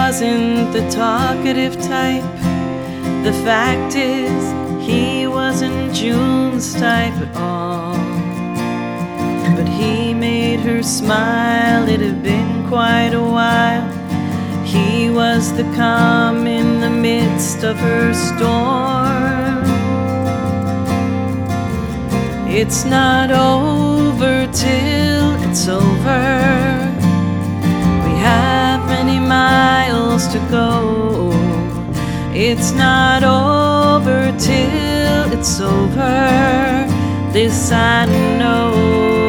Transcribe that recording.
wasn't the talkative type. The fact is, he wasn't June's type at all. But he made her smile, it had been quite a while. He was the calm in the midst of her storm. It's not over till it's over. We have many miles to go. It's not over till it's over. This I know.